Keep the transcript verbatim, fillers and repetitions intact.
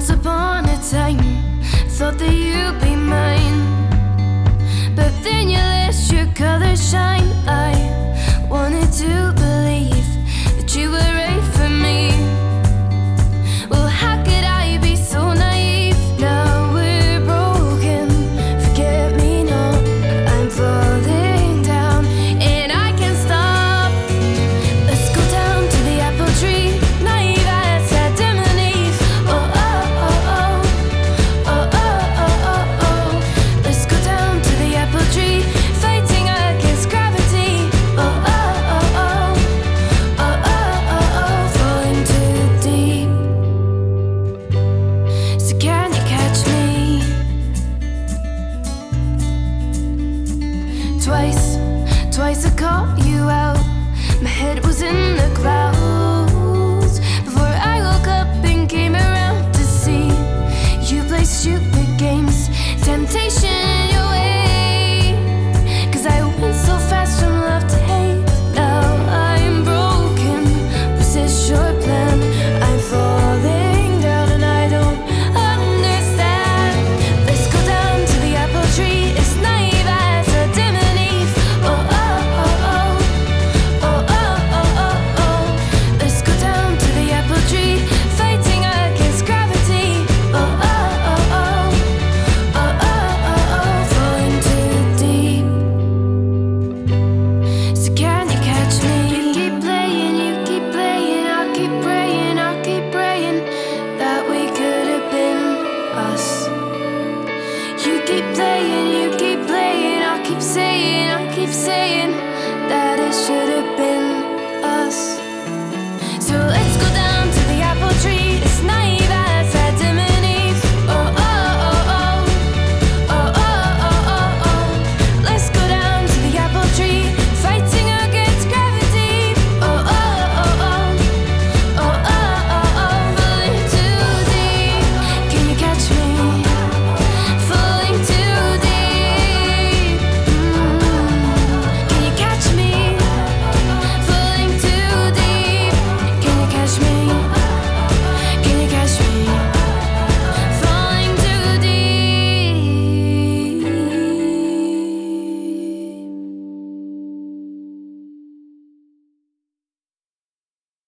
Once upon a time, thought that you'd be mine, but then you let your colors shine. I wanted to believe that you were right for me. Well, how could I be so naive? Now we're broken, forget me not. I'm falling down and I can't stop. Let's go down to the apple tree, naive as Adam and Eve. Oh, oh, oh, oh, oh, oh, oh, oh, oh. Let's go down to the apple tree, fighting against gravity. Oh, oh, oh, oh, oh, oh, oh, oh, falling too deep. So can you catch me? Twice, twice I caught you out. My head was in the clouds before I woke up and came around to see you play stupid.